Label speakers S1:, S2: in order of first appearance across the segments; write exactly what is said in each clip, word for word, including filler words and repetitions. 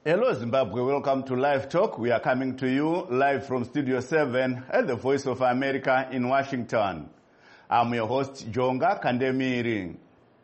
S1: Hello Zimbabwe, welcome to Live Talk. We are coming to you live from Studio seven at the Voice of America in Washington. I'm your host, Jonga Kandemiri.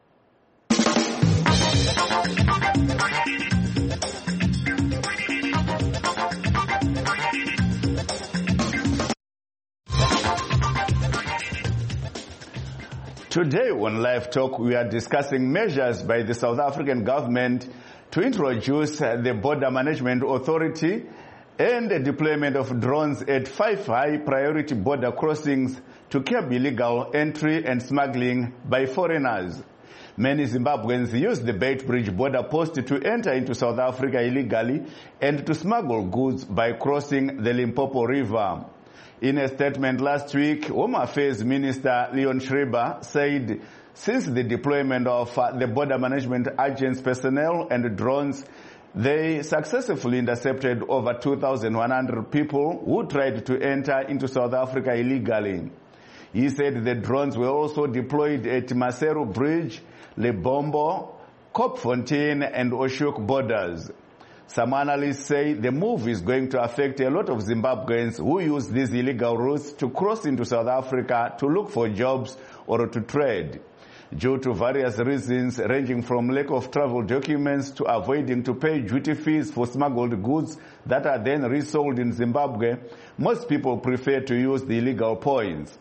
S1: Today on Live Talk, we are discussing measures by the South African government to introduce the Border Management Authority and the deployment of drones at five high-priority border crossings to curb illegal entry and smuggling by foreigners. Many Zimbabweans use the Beitbridge border post to enter into South Africa illegally and to smuggle goods by crossing the Limpopo River. In a statement last week, Home Affairs Minister Leon Schreiber said since the deployment of uh, the Border Management Agents personnel and drones, they successfully intercepted over two thousand one hundred people who tried to enter into South Africa illegally. He said the drones were also deployed at Maseru Bridge, Lebombo, Kopfontein and Oshuk borders. Some analysts say the move is going to affect a lot of Zimbabweans who use these illegal routes to cross into South Africa to look for jobs or to trade. Due to various reasons ranging from lack of travel documents to avoiding to pay duty fees for smuggled goods that are then resold in Zimbabwe, most people prefer to use the illegal points.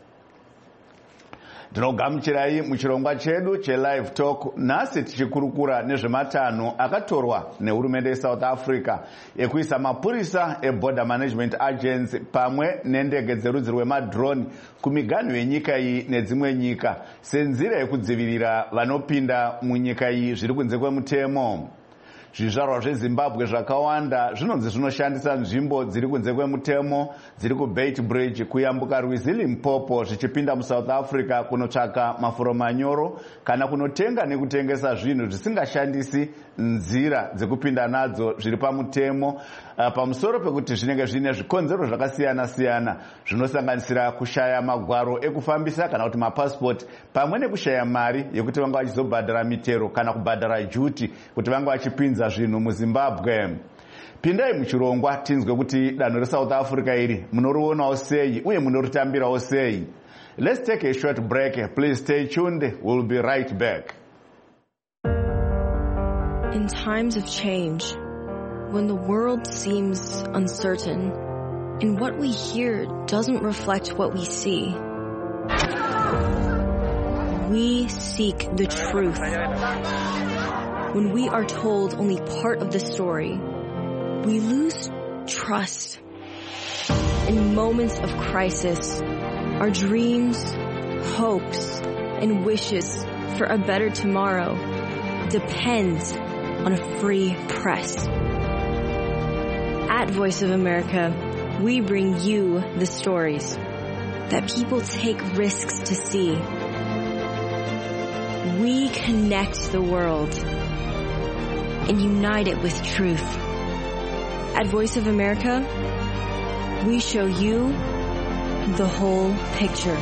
S1: Tinogamuchirai muchirongwa chedu che Live Talk nhasi tichikurukura nezvematanho akatorwa nehurumende yeSouth Africa ekuisa mapurisa eBorder Management Agents pamwe nendege dzerudzi rwemadrone kumiganhu yenyika iyi nedzimwe nyika senzira yekudzivirira vanopinda munyika iyi zviri kunze kwemutemo. Zvizvarwa zveZimbabwe zvakawanda zvinonzi zvinoshandisa nzvimbo dziri kunze kwemutemo dziri kuBeitbridge kuyambuka rwizi Limpopo zvichipinda muSouth Africa kunotsvaka mafuro manyoro kana kunotenga nekutengesa zvinhu zvisingashandisi nzira dzekupinda nadzo zviri pamutemo uh, pamusoro pekuti zvinenge zvine zvikonzero zvakasiyana siyana zvinosanganisira kushaya magwaro ekufambisa kana kuti mapassport pamwe nekushaya mari yekuti vanga vachizobhadhara mitero kana kubhadhara duty kuti vanga vachipinza zvinhu muZimbabwe. Pindai muchirongwa tinzwe kuti danho reSouth Africa iri munorionawo sei uye munoritambirawo sei. Let's take a short break. Please stay tuned. We'll be right back.
S2: In times of change, when the world seems uncertain and what we hear doesn't reflect what we see, we seek the truth. When we are told only part of the story, we lose trust. In moments of crisis, our dreams, hopes, and wishes for a better tomorrow depends on a free press. At Voice of America, we bring you the stories that people take risks to see. We connect the world and unite it with truth. At Voice of America, we show you the whole picture.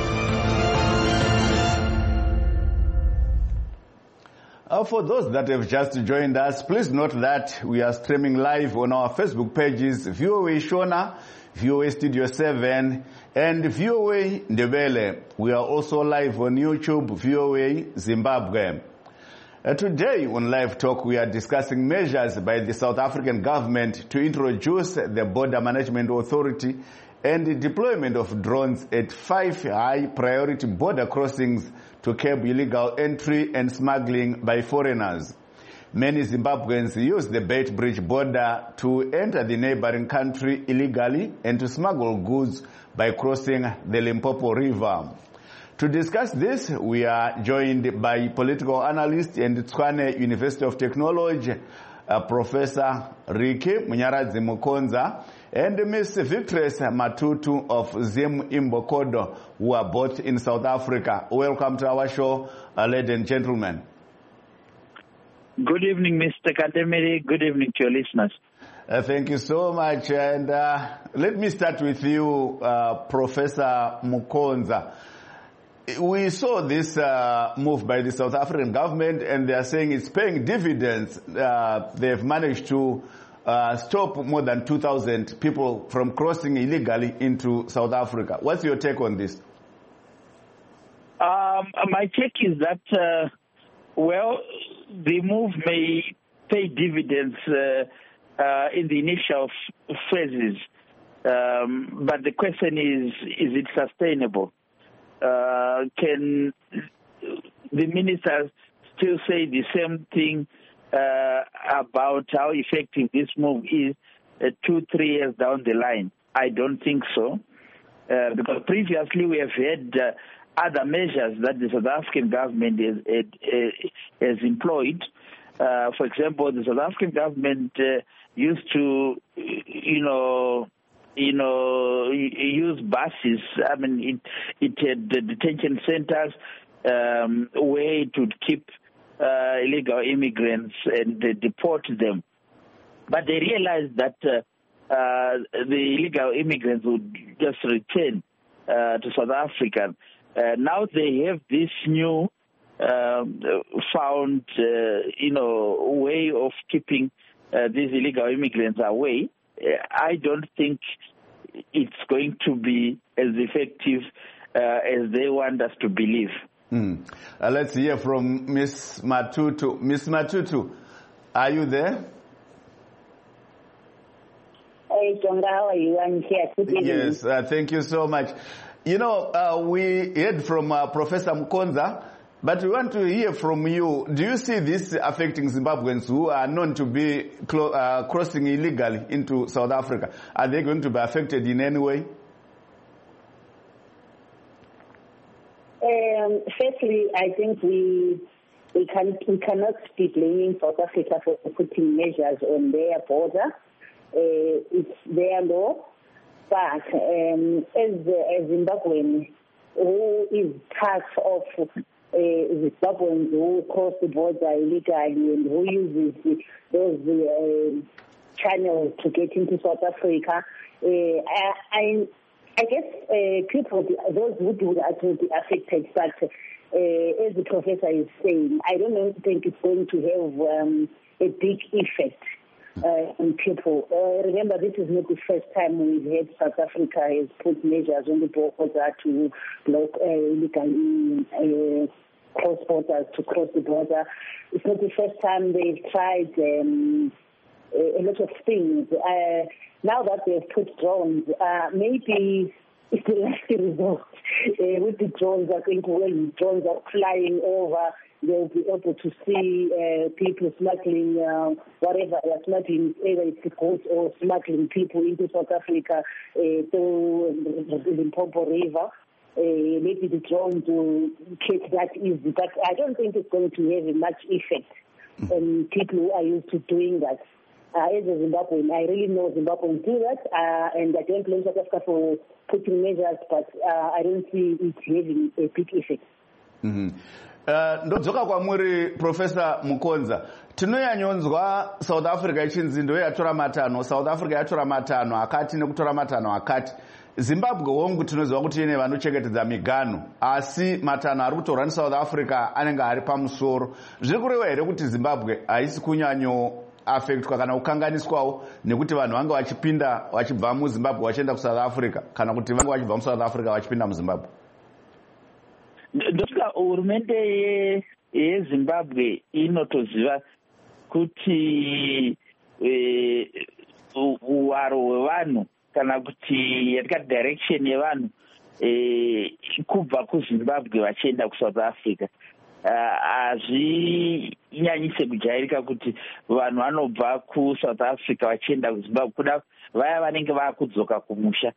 S1: Uh, for those that have just joined us, please note that we are streaming live on our Facebook pages, V O A Shona, V O A Studio seven, and V O A Ndebele. We are also live on YouTube, V O A Zimbabwe. Uh, today on Live Talk, we are discussing measures by the South African government to introduce the Border Management Authority and the deployment of drones at five high-priority border crossings to curb illegal entry and smuggling by foreigners. Many Zimbabweans use the Beitbridge border to enter the neighboring country illegally and to smuggle goods by crossing the Limpopo River. To discuss this, we are joined by political analyst and Tshwane University of Technology, uh, Professor Riki Munyaradzi Mukonza, and Miss Victress Matutu of Zim Imbokodo, who are both in South Africa. Welcome to our show, uh, ladies and gentlemen.
S3: Good evening, Mister Kademiri. Good evening to your listeners.
S1: Uh, thank you so much. And uh, let me start with you, uh, Professor Mukonza. We saw this uh, move by the South African government, and they are saying it's paying dividends. Uh, they've managed to uh, stop more than two thousand people from crossing illegally into South Africa. What's your take on this?
S3: Um, my take is that, uh, well, the move may pay dividends uh, uh, in the initial f- phases, um, but the question is, is it sustainable? Uh, can the minister still say the same thing uh, about how effective this move is uh, two, three years down the line? I don't think so, uh, because previously we have had uh, other measures that the South African government has, has employed. Uh, for example, the South African government uh, used to, you know, you know, use buses. I mean, it, it had the detention centers um, where it would keep uh, illegal immigrants and uh, deport them. But they realized that uh, uh, the illegal immigrants would just return uh, to South Africa. Uh, now they have this new um, found, uh, you know, way of keeping uh, these illegal immigrants away. Uh, I don't think it's going to be as effective uh, as they want us to believe.
S1: Mm. Uh, let's hear from Miss Matutu. Miss Matutu, are you there?
S4: Hey, Jonga, how are you? I'm here.
S1: Yes, uh, thank you so much. You know, uh, we heard from uh, Professor Mukonza, but we want to hear from you. Do you see this affecting Zimbabweans who are known to be clo- uh, crossing illegally into South Africa? Are they going to be affected in any way?
S4: Um, firstly, I think we we can we cannot be blaming South Africa for putting measures on their border. Uh, it's their law. But um, as a Zimbabwean who is part of uh, Zimbabweans who cross the border illegally and who uses the, those uh, channels to get into South Africa, uh, I, I, I guess uh, people, those who do that will be affected. But uh, as the professor is saying, I don't think it's going to have um, a big effect. Uh, on people. Uh, remember, this is not the first time we've had South Africa has put measures on the border to block uh, illegal uh, cross borders, to cross the border. It's not the first time they've tried um, a, a lot of things. Uh, now that they've put drones, uh, maybe it's the last result. Uh, with the drones, I think when drones are flying over, they'll be able to see uh, people smuggling uh, whatever they're smuggling, either it's goods or smuggling people into South Africa uh, through the Limpopo River. Uh, maybe the drones will catch that easy, but I don't think it's going to have much effect on people who are used to doing that. Uh, as a Zimbabwean, I really know Zimbabweans do that, uh, and I don't blame South Africa for putting measures, but uh, I don't see it having a big effect.
S1: Mm-hmm. Uh, ndodzoka kwamuri Professor Mukonza, tinoyanyonzwa South Africa ichinzi ndo yatora matano, South Africa yatora matano akati nekutora matano akati. Zimbabwe wongu tinoziva kuti ine vanochengetedza migano, asi matano ari kutorwa South Africa anenge ari pamusoro. Zviri kureva here kuti Zimbabwe haisi kunyanyo affectwa kana kukanganiswawo nekuti vanhu vanga vachipinda vachibva muZimbabwe vachienda kuSouth Africa kana kuti vanga vachibva muSouth Africa vachipinda muZimbabwe?
S3: Ndosvika hurumende yeZimbabwe inotoziva kuti uwaro hwevanhu kana kuti yatikati direction yevanhu kubva kuZimbabwe vachienda kuSouth Africa. Hazvinyanyise kujairika kuti vanhu vanobva kuSouth Africa vachienda kuZimbabwe, kuda vaya vanenge vaakudzoka kumusha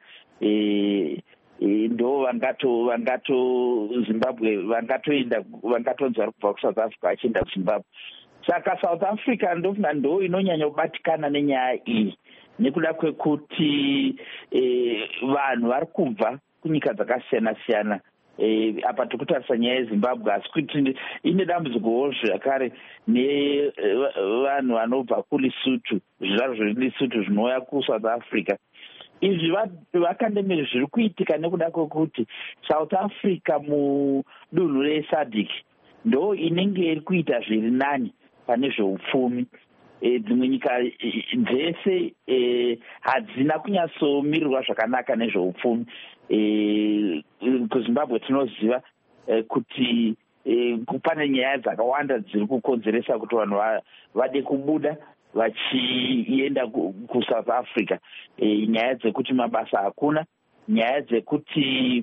S3: ndo vangato vangato Zimbabwe vangatoenda vangatonzi vari kubva kuSouth Africa vachienda kuZimbabwe. Saka South Africa ndofunga ndo inonyanya kubatikana nenyaya iyi nekuda kwekuti eh, vanhu vari kubva kunyika dzakasiyana siyana. Eh, apa tikutarisa nyaya yeZimbabwe, asi kuti ine dambudzikowo zvakare nevanhu vanobva kuLesotho, zvizvarwa zveLesotho zvinouya kuSouth Africa. Izvi vakandemere zviri kuitika nekuda kwekuti South Africa mudunhu reSADC ndo inenge iri kuita zviri nani pane zveupfumi. dzimwe nyika dzese hadzina kunyatsomirirwa zvakanaka nezveupfumi. kuZimbabwe tinoziva kuti pane nyaya dzakawanda dziri kukonzeresa kuti vanhu vade kubuda vachienda kuSouth Africa. Nyaya dzekuti mabasa hakuna, nyaya dzekuti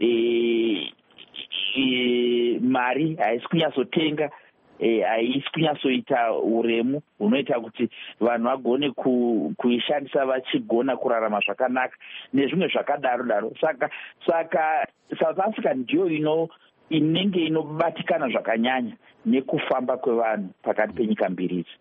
S3: mari haisi kunyatsotenga, haisi kunyatsoita uremu hunoita kuti vanhu vagone kuishandisa vachigona kurarama zvakanaka nezvimwe zvakadaro daro. Saka saka South Africa ndiyo ino inenge inobatikana zvakanyanya nekufamba kwevanhu pakati penyika mbiri idzi.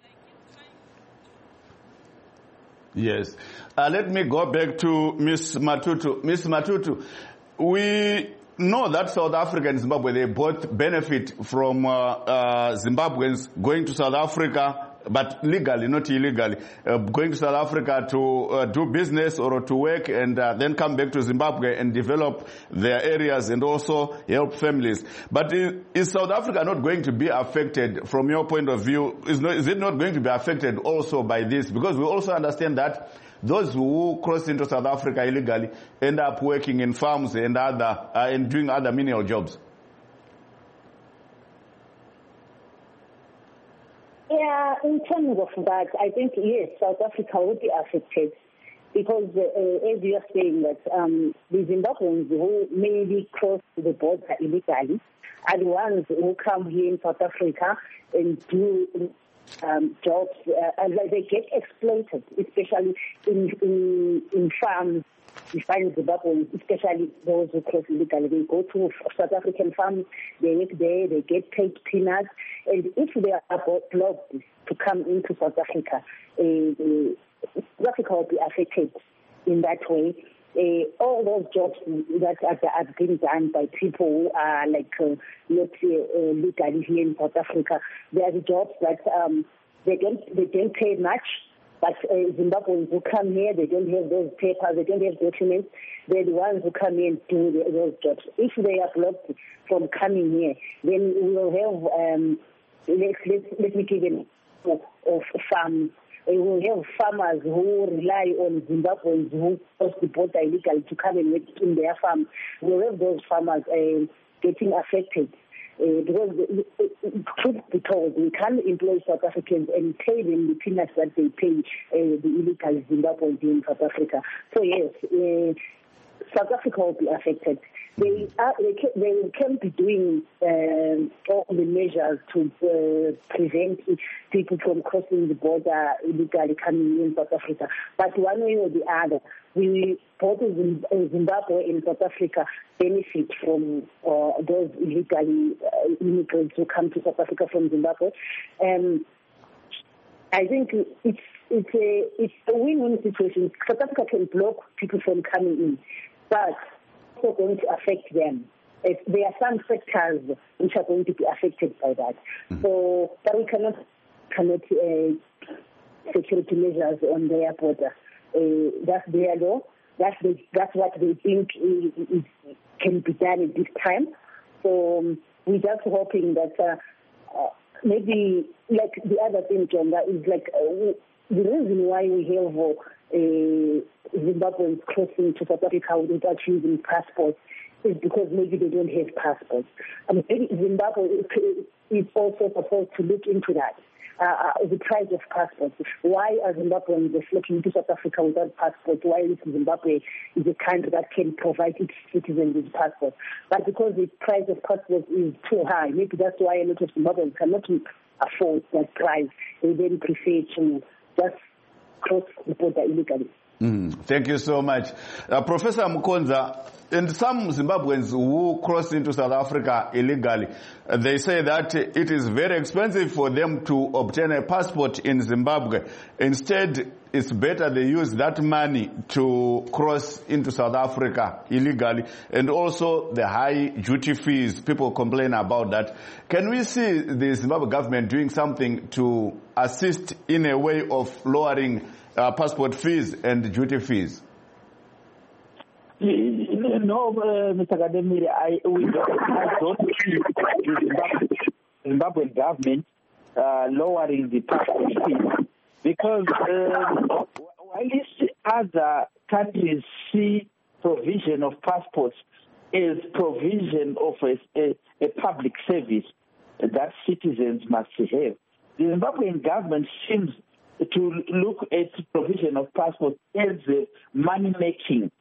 S1: Yes. Uh, let me go back to Miss Matutu. Miss Matutu, we know that South Africa and Zimbabwe, they both benefit from uh, uh, Zimbabweans going to South Africa, but legally, not illegally, uh, going to South Africa to uh, do business or to work and uh, then come back to Zimbabwe and develop their areas and also help families. But is, is South Africa not going to be affected from your point of view? Is, not, is it not going to be affected also by this? Because we also understand that those who cross into South Africa illegally end up working in farms and other uh, and doing other menial jobs.
S4: Yeah, in terms of that, I think, yes, South Africa will be affected because, uh, as you are saying, that um, the Zimbabweans who maybe cross the border illegally are the ones who come here in South Africa and do um, jobs, uh, and they get exploited, especially in, in, in farms. We find Zimbabweans, especially those who cross illegally, they go to South African farms, they work there, they get paid peanuts, and if they are blocked to come into South Africa, uh, South Africa will be affected in that way. Uh, all those jobs that are, are being done by people who are like uh, not uh, legally here in South Africa, they are the jobs that um, they don't they don't pay much. But uh, Zimbabweans who come here, they don't have those papers, they don't have documents. They're the ones who come in and do the, those jobs. If they are blocked from coming here, then we will have, um, let, let, let me give an example of farms. We will have farmers who rely on Zimbabweans who cross the border illegally to come and work in their farms. We will have those farmers uh, getting affected. Uh, because, uh, truth be told, we can't employ South Africans and pay them the peanuts that they pay uh, the illegal Zimbabweans in South Africa. So yes, uh, South Africa will be affected. They are, they, can, they can be doing uh, all the measures to uh, prevent people from crossing the border illegally coming in South Africa. But one way or the other, we both Zimbabwe and South Africa benefit from uh, those illegally uh, immigrants who come to South Africa from Zimbabwe. Um, I think it's it's a it's a win-win situation. South Africa can block people from coming in, but also going to affect them. If there are some sectors which are going to be affected by that. Mm-hmm. So, but we cannot cannot uh, security measures on their border. Uh, that's their law. That's the, that's what they think is, is, can be done at this time. So um, we're just hoping that uh, uh, maybe like the other thing, John, that is like uh, the reason why we have uh, Zimbabweans crossing to South Africa without using passports is because maybe they don't have passports. I mean, maybe Zimbabwe is also supposed to look into that. Uh, the price of passports. Why are Zimbabweans looking to South Africa without passports? Why is Zimbabwe is a country that can provide its citizens with passports? But because the price of passports is too high, maybe that's why a lot of Zimbabweans cannot afford that price. They then prefer to just cross the border illegally.
S1: Mm, thank you so much. Uh, Professor Mukonza, and some Zimbabweans who cross into South Africa illegally, uh, they say that it is very expensive for them to obtain a passport in Zimbabwe. Instead, it's better they use that money to cross into South Africa illegally. And also the high duty fees, people complain about that. Can we see the Zimbabwe government doing something to assist in a way of lowering Uh, passport fees and duty fees?
S3: No, uh, Mister Kademire, I, we don't, I don't see the Zimbabwe, Zimbabwean government uh, lowering the passport fees because uh, while other countries see provision of passports as provision of a, a, a public service that citizens must have, the Zimbabwean government seems to look at provision of passports as a money-making,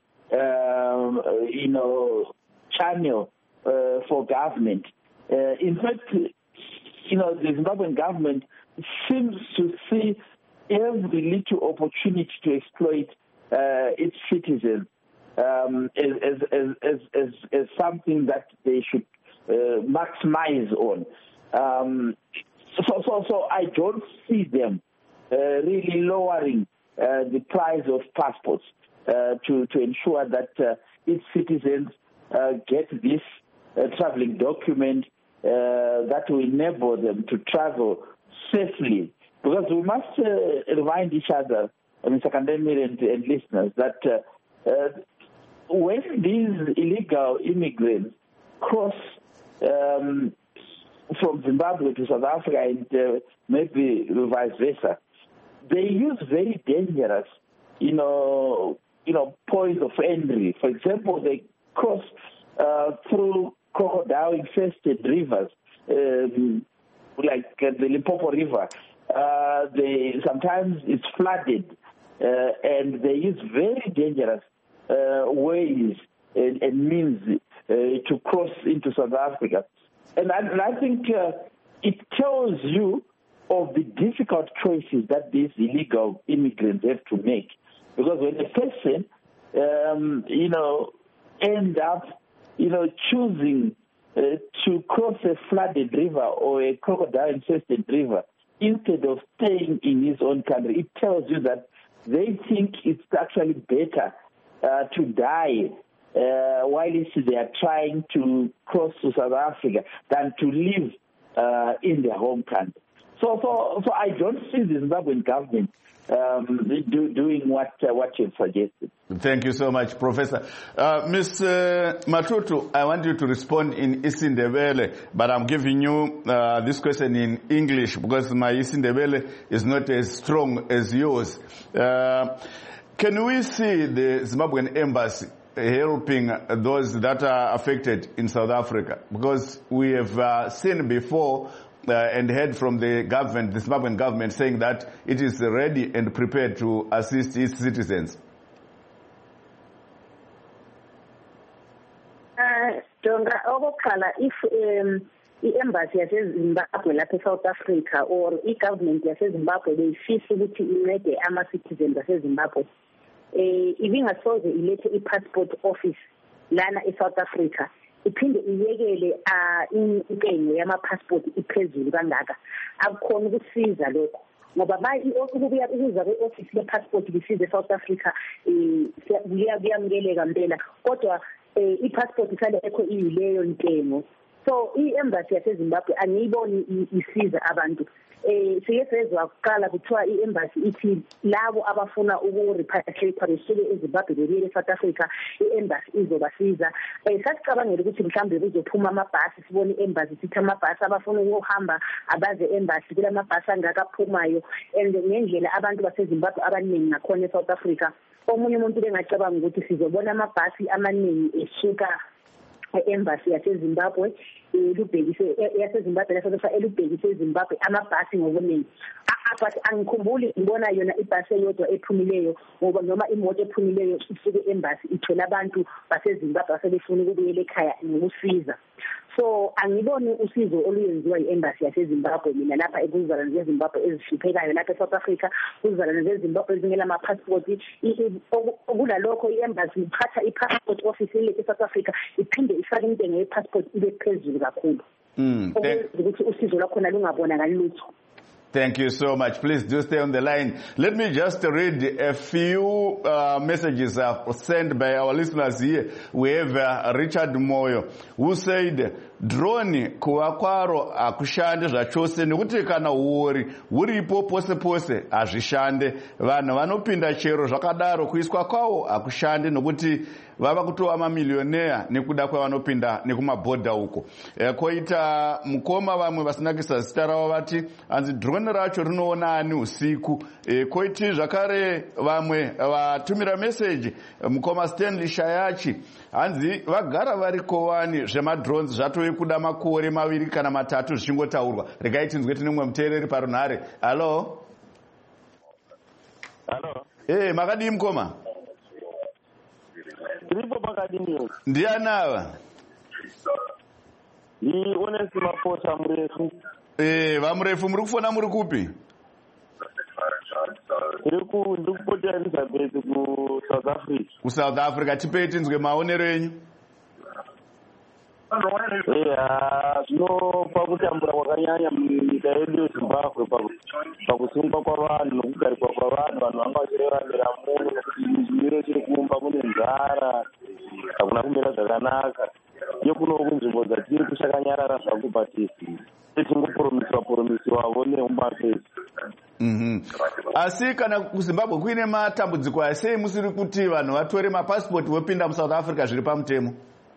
S3: uh, you know, channel uh, for government. Uh, in fact, you know, the Zimbabwean government seems to see every little opportunity to exploit uh, its citizens um, as, as, as, as, as something that they should uh, maximize on. Um, so, so, so I don't see them uh, really lowering uh, the price of passports uh, to, to ensure that uh, its citizens uh, get this uh, traveling document uh, that will enable them to travel safely. Because we must uh, remind each other, Mister Kandemi and, and listeners, that uh, uh, when these illegal immigrants cross um, from Zimbabwe to South Africa and uh, maybe vice versa, they use very dangerous, you know, you know, points of entry. For example, they cross uh, through crocodile-infested rivers, um, like uh, the Limpopo River. Uh, they sometimes it's flooded, uh, and they use very dangerous uh, ways and, and means uh, to cross into South Africa. And I, and I think uh, it tells you of the difficult choices that these illegal immigrants have to make. Because when a person, um, you know, end up, you know, choosing uh, to cross a flooded river or a crocodile-infested river, instead of staying in his own country, it tells you that they think it's actually better uh, to die uh, while they are trying to cross to South Africa than to live uh, in their home country. So, so, so I don't see the Zimbabwean government um, do, doing what uh, what you've suggested.
S1: Thank you so much, Professor. Uh, Mister Matutu, I want you to respond in isiNdebele, but I'm giving you uh, this question in English because my isiNdebele is not as strong as yours. Uh, can we see the Zimbabwean embassy helping those that are affected in South Africa? Because we have uh, seen before uh, and heard from the government, the Zimbabwean government, saying that it is ready and prepared to assist its citizens.
S4: Jonga, okokuqala, if um, i-embassy yasezimbabwe lapha eSouth Africa or i-government yasezimbabwe beyifisa ukuthi incede ama-citizens asezimbabwe, um ibingasoze ilethe i-passport office lana eSouth Africa, iphinde iyekele intengo yama-passport iphezulu kangaka. Akukhona ukusiza lokho ngoba ukubuya ukuza kwe-office le-passport bisize eSouth Africa um kuyamukeleka mpela, kodwa i-passport isale ekho iyileyo ntengo. So i-embassy yasezimbabwe angiyiboni isiza abantu. Eh siye sezwa kuqala kuthiwa i-embassy ithi labo abafuna uku-repatriate besuke eZimbabwe bebuyele eSouth Africa, i-embassy izobasiza. Eh sasicabangela ukuthi mhlawumbe kuzophuma amabhasi, sibone i-embassy sithi amabhasi abafuna ukuhamba abaze embassy kula mabhasi angakaphumayo, and ngendlela abantu baseZimbabwe abaningi nakhona eSouth Africa, omunye umuntu bengacabanga ukuthi sizobona amabhasi amaningi esuka e-embassy yaseZimbabwe elubhekise yaseZimbabwe laseSouth elubhekise eZimbabwe amabhasi ngobuningi. But angikhumbuli ngibona yona ibhasi eyodwa ephumileyo ngoba noma imoto ephumileyo isuke e-embassy ithola abantu baseZimbabwe asebefuna ukubuyela ekhaya ngokusiza. So angiboni usizo oluyenziwa i-embassy yaseZimbabwe mina lapha ekuzalwane zeZimbabwe ezihluphekayo lapha eSouth Africa, kuzalwane zeZimbabwe ezingela ama-passport. Kulalokho i-embassy iphatha i-passport office ile eSouth Africa iphinde ifake intengo ye-passport ibe phezulu kakhulu. Ukuthi usizo lwakhona lungabonakali lutho.
S1: Thank you so much. Please do stay on the line. Let me just read a few uh, messages uh, sent by our listeners here. We have uh, Richard Moyo, who said, drone kuwakwaro akushande zvachose nekuti kana uri uripo pose pose hazvishande. Vanhu vanopinda chero zvakadaro kuiswa kwawo akushande nekuti vava kutova mamilioneya nekuda kwevanopinda nekumabhodha uko. E, koita mukoma vamwe vasinakisa zita ravo vati hanzi drone racho rinoona ani usiku. E, koiti zvakare vamwe vatumira meseji mukoma Stanley Shayachi hanzi vagara vari kowani zvemadrones zvatove kuda makore maviri kana matatu zvichingotaurwa. Regai tinzwe tine mumwe muteereri parunhare. Halo.
S5: Halo.
S1: Eh, makadii mukoma?
S5: Tiripo pakadini.
S1: Ndiani ava?
S5: Ni Honest Maposa murefu.
S1: Eh, vamurefu muri kufona muri kupi?
S5: Tiri ku ndiri kupota Elizabeth ku South Africa.
S1: Ku South Africa. Tipei tinzwe maonero enyu.
S5: Yeah, zvinopa kutambura kwakanyanya munyika yedu yeZimbabwe pakusungwa kwavanhu nokugarikwa kwavanhu. Vanhu vanga vachirevamira muno nokuti chimiro chiri kuumba mune nzara, hakuna kumira zvakanaka. Iyo kunowo kunzvimbo dzatiri kushakanyarara zvangu patisi tichingoporomisiwa poromisiwavo neumafesi.
S1: Mhm. Asi kana kuZimbabwe kuine matambudziko asei musiri kuti vanhu vatore mapasipoti vopinda muSouth Africa zviri pamutemo?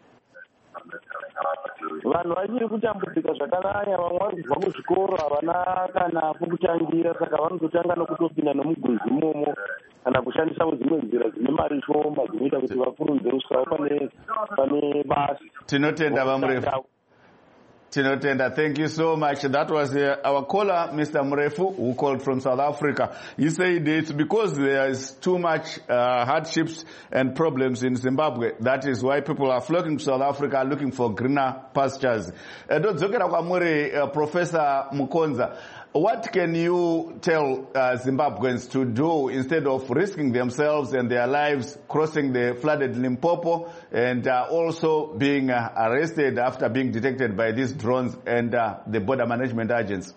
S5: Vanhu vachiri kutambudzika zvakanyanya, vamwe vari kubva kuzvikoro havana kana pokutangira, saka vanototanga nokutopinda nomugwizi imomo kana kushandisawo dzimwe nzira dzine mari shoma dzinoita kuti vapfurudze kusvikawo pane pane basa.
S1: Tinotenda vamurefu. Tinotenda. Thank you so much. That was uh, our caller, Mister Murefu, who called from South Africa. He said it's because there is too much uh, hardships and problems in Zimbabwe. That is why people are flocking to South Africa looking for greener pastures. Uh, uh, Professor Mukonza, what can you tell uh, Zimbabweans to do instead of risking themselves and their lives crossing the flooded Limpopo and uh, also being uh, arrested after being detected by these drones and uh, the border management agents?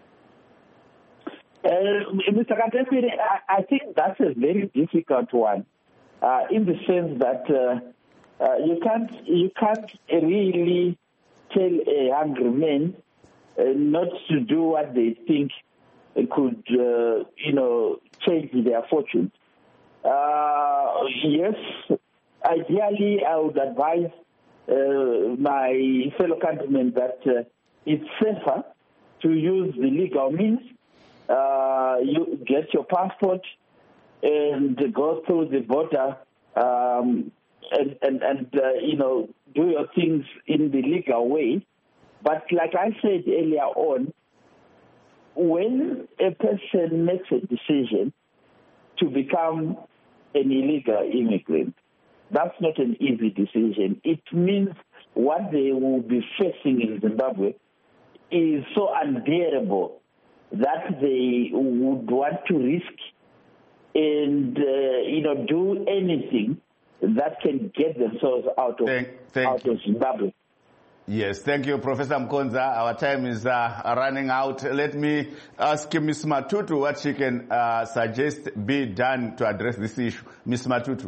S3: Uh, Mister Katefire, I, I think that's a very difficult one, uh, in the sense that uh, uh, you can't you can't really tell a hungry man Uh, not to do what they think uh, could, uh, you know, change their fortune. Uh, yes, ideally, I would advise uh, my fellow countrymen that uh, it's safer to use the legal means. Uh, you get your passport and go through the border um, and, and, and uh, you know, do your things in the legal way. But like I said earlier on, when a person makes a decision to become an illegal immigrant, that's not an easy decision. It means what they will be facing in Zimbabwe is so unbearable that they would want to risk and, uh, you know, do anything that can get themselves out of,
S1: thank, thank
S3: out of Zimbabwe.
S1: Yes, thank you, Professor Mukonza. Our time is uh, running out. Let me ask Miz Matutu what she can uh, suggest be done to address this issue. Miz Matutu.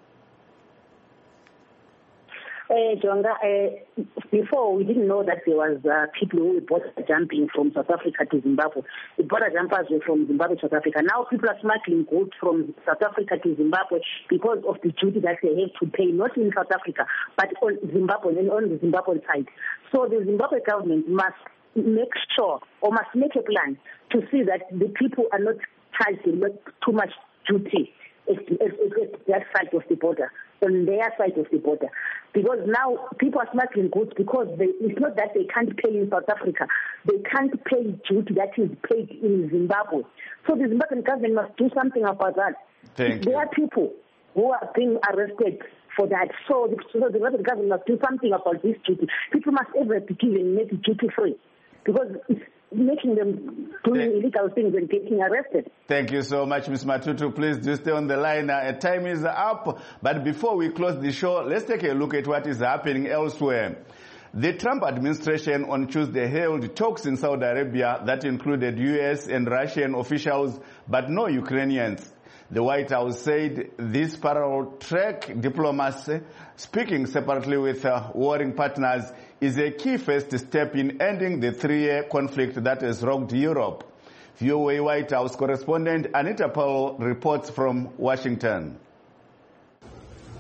S4: Uh, Jonga, uh, before we didn't know that there was uh, people who were border jumping from South Africa to Zimbabwe. The border jumpers were from Zimbabwe to South Africa. Now people are smuggling goods from South Africa to Zimbabwe because of the duty that they have to pay, not in South Africa, but on Zimbabwe and on the Zimbabwean side. So the Zimbabwe government must make sure or must make a plan to see that the people are not charged with too much duty at, at, at that side of the border, on their side of the border. Because now people are smuggling goods because they, it's not that they can't pay in South Africa. They can't pay duty that is paid in Zimbabwe. So the Zimbabwean government must do something about that.
S1: Thank
S4: there
S1: you.
S4: are people who are being arrested for that. So the, so the Zimbabwean government must do something about this duty. People must ever be given maybe duty free because it's making them doing
S1: Thank
S4: illegal things and getting arrested.
S1: Thank you so much, Miz Matutu. Please do stay on the line. Uh, time is up. But before we close the show, let's take a look at what is happening elsewhere. The Trump administration on Tuesday held talks in Saudi Arabia that included U S and Russian officials, but no Ukrainians. The White House said this parallel track diplomacy, speaking separately with uh, warring partners, is a key first step in ending the three-year conflict that has rocked Europe. V O A White House correspondent Anita Powell reports from Washington.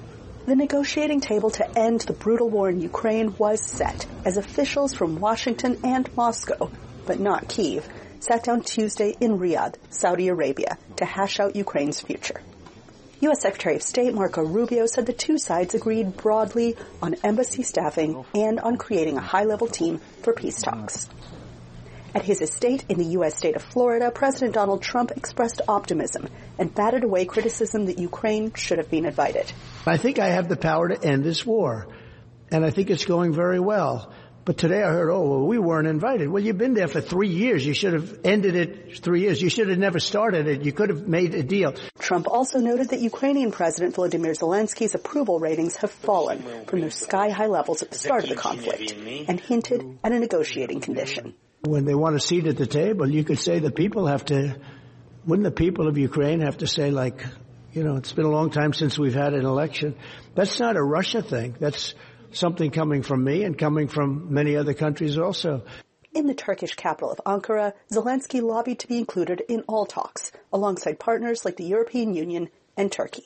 S6: The negotiating table to end the brutal war in Ukraine was set as officials from Washington and Moscow, but not Kyiv, sat down Tuesday in Riyadh, Saudi Arabia, to hash out Ukraine's future. U S Secretary of State Marco Rubio said the two sides agreed broadly on embassy staffing and on creating a high-level team for peace talks. At his estate in the U S state of Florida, President Donald Trump expressed optimism and batted away criticism that Ukraine should have been invited.
S7: I think I have the power to end this war, and I think it's going very well. But today I heard, oh, well, we weren't invited. Well, you've been there for three years. You should have ended it three years. You should have never started it. You could have made a deal.
S6: Trump also noted that Ukrainian President Volodymyr Zelensky's approval ratings have fallen from their sky-high levels at the start of the conflict and hinted at a negotiating condition.
S7: When they want a seat at the table, you could say the people have to, wouldn't the people of Ukraine have to say, like, you know, it's been a long time since we've had an election. That's not a Russia thing. That's something coming from me and coming from many other countries also.
S6: In the Turkish capital of Ankara, Zelensky lobbied to be included in all talks, alongside partners like the European Union and Turkey.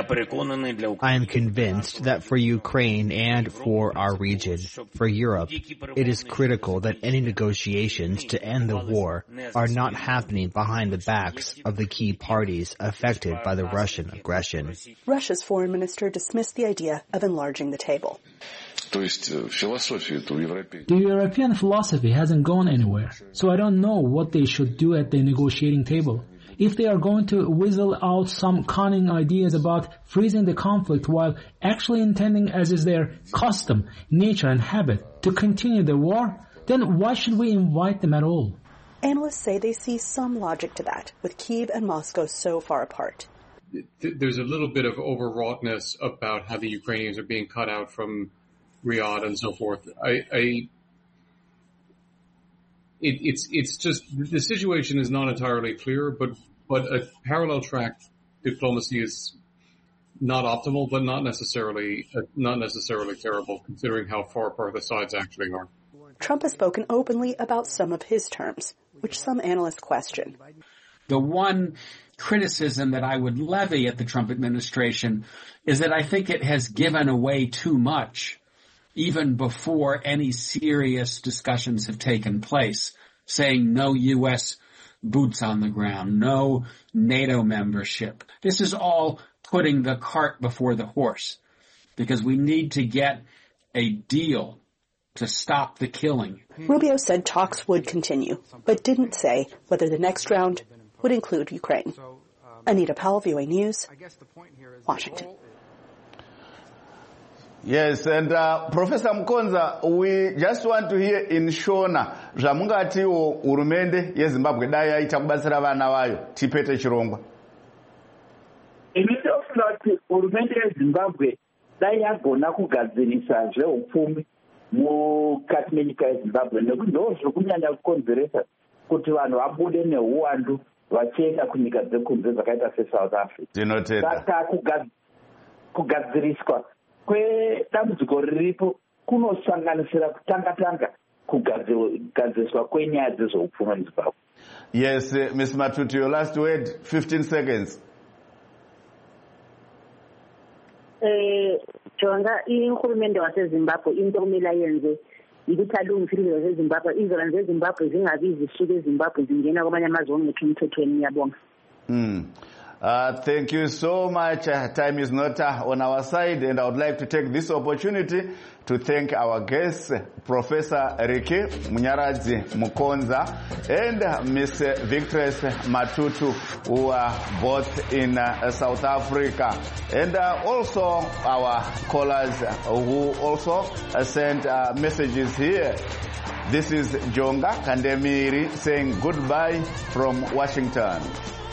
S8: I am convinced that for Ukraine and for our region, for Europe, it is critical that any negotiations to end the war are not happening behind the backs of the key parties affected by the Russian aggression.
S6: Russia's foreign minister dismissed the idea of enlarging the table.
S9: The European philosophy hasn't gone anywhere, so I don't know what they should do at the negotiating table. If they are going to whistle out some cunning ideas about freezing the conflict while actually intending, as is their custom, nature and habit, to continue the war, then why should we invite them at all?
S6: Analysts say they see some logic to that, with Kyiv and Moscow so far apart.
S10: There's a little bit of overwroughtness about how the Ukrainians are being cut out from Riyadh and so forth. I, I it, it's it's just the situation is not entirely clear, but but a parallel track diplomacy is not optimal, but not necessarily uh, not necessarily terrible, considering how far apart the sides actually are.
S6: Trump has spoken openly about some of his terms, which some analysts question.
S11: The one criticism that I would levy at the Trump administration is that I think it has given away too much, even before any serious discussions have taken place, saying no U S boots on the ground, no NATO membership. This is all putting the cart before the horse, because we need to get a deal to stop the killing.
S6: Rubio said talks would continue, but didn't say whether the next round would include Ukraine. Anita Powell, V O A News, Washington.
S1: Yes, and uh, Professor Mkonza, we just want to hear in Shona, zvamungati hurumende yeZimbabwe dai yaita kubatsira vana vayo tipete chirongwa.
S3: Inotofunga kuti hurumende yeZimbabwe dai yagona kugadzirisa zveupfumi mukati menyika yeZimbabwe, nekuti ndozviri kunyanya kukonzeresa kuti vanhu vabude neuwandu vachienda kunyika dzekunze dzakaita seSouth Africa.
S1: Tinotenda.
S3: Saka kugadziriswa kwedambudziko riripo kunosanganisira kutanga-tanga kugadziriswa kwenyaya dzezveupfumi muZimbabwe.
S1: Yes, uh, Miz Matutu, your last word, fifteen seconds.
S4: Eh, jonga ihulumende waseZimbabwe into okumele yenze ukuthi alungiselele zeZimbabwe, izolwane zeZimbabwe zingabi zisuke eZimbabwe zingena kwamanye amazwe ongekho emthethweni. Ngiyabonga.
S1: Mm. Uh, thank you so much. Uh, time is not uh, on our side, and I would like to take this opportunity to thank our guests, Professor Riki Munyaradzi Mukonza and uh, Miz Victress Matutu, who are both in uh, South Africa, and uh, also our callers who also uh, sent uh, messages here. This is Jonga Kandemiri saying goodbye from Washington.